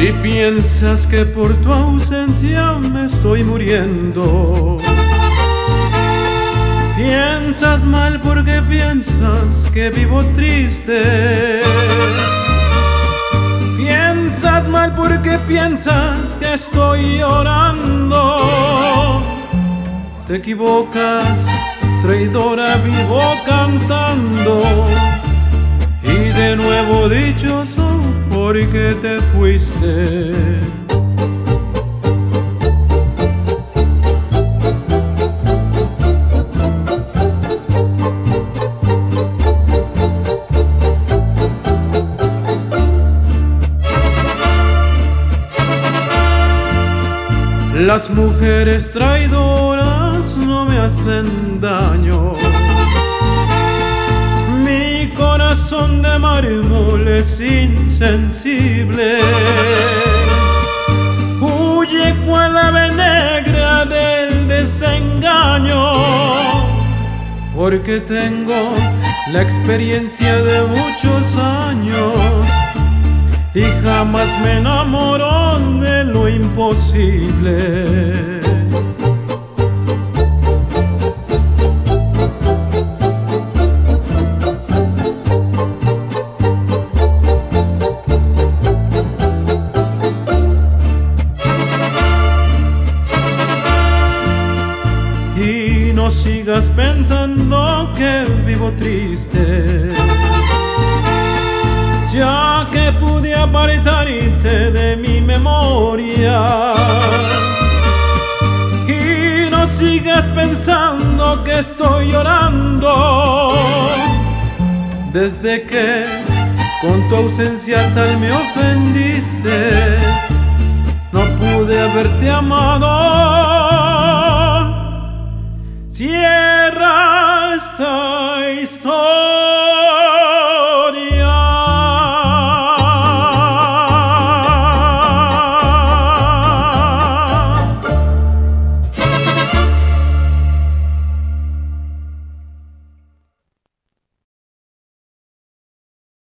Si piensas que por tu ausencia me estoy muriendo, piensas mal porque piensas que vivo triste. Piensas mal porque piensas que estoy llorando. Te equivocas, traidora, vivo cantando. Y de nuevo dichoso porque te fuiste. Las mujeres traidoras no me hacen daño. Mi corazón de mármol es insensible. Huye cual ave negra del desengaño, porque tengo la experiencia de muchos años y jamás me enamoró de lo imposible. Y no sigas pensando que vivo triste, ya que pude apartarte de mi memoria. Y no sigas pensando que estoy llorando, desde que con tu ausencia tal me ofendiste. No pude haberte amado